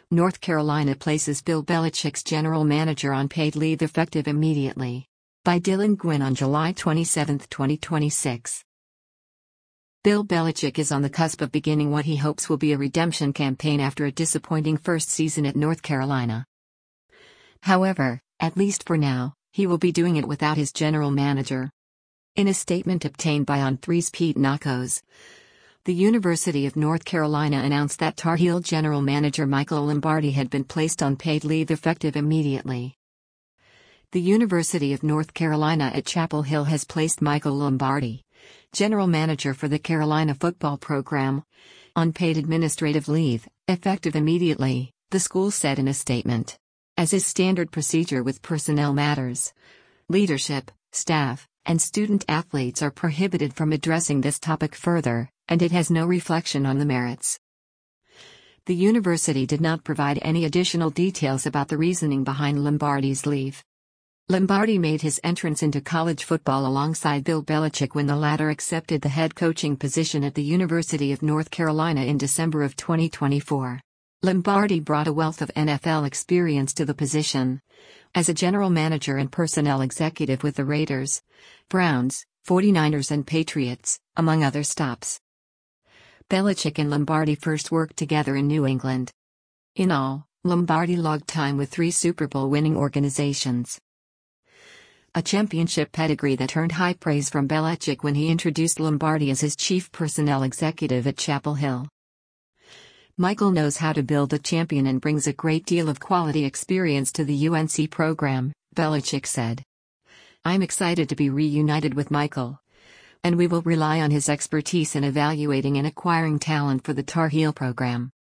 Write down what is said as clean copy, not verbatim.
North Carolina places Bill Belichick's general manager on paid leave effective immediately. By Dylan Gwynn on July 27, 2026. Bill Belichick is on the cusp of beginning what he hopes will be a redemption campaign after a disappointing first season at North Carolina. However, at least for now, he will be doing it without his general manager. In a statement obtained by On3's Pete Nakos, the University of North Carolina announced that Tar Heel general manager Michael Lombardi had been placed on paid leave effective immediately. The University of North Carolina at Chapel Hill has placed Michael Lombardi, general manager for the Carolina football program, on paid administrative leave, effective immediately, the school said in a statement. As is standard procedure with personnel matters, leadership, staff, and student athletes are prohibited from addressing this topic further, and it has no reflection on the merits. The university did not provide any additional details about the reasoning behind Lombardi's leave. Lombardi made his entrance into college football alongside Bill Belichick when the latter accepted the head coaching position at the University of North Carolina in December of 2024. Lombardi brought a wealth of NFL experience to the position as a general manager and personnel executive with the Raiders, Browns, 49ers and Patriots, among other stops. Belichick and Lombardi first worked together in New England. In all, Lombardi logged time with 3 Super Bowl winning organizations. A championship pedigree that earned high praise from Belichick when he introduced Lombardi as his chief personnel executive at Chapel Hill. Michael knows how to build a champion and brings a great deal of quality experience to the UNC program, Belichick said. I'm excited to be reunited with Michael. And we will rely on his expertise in evaluating and acquiring talent for the Tar Heel program.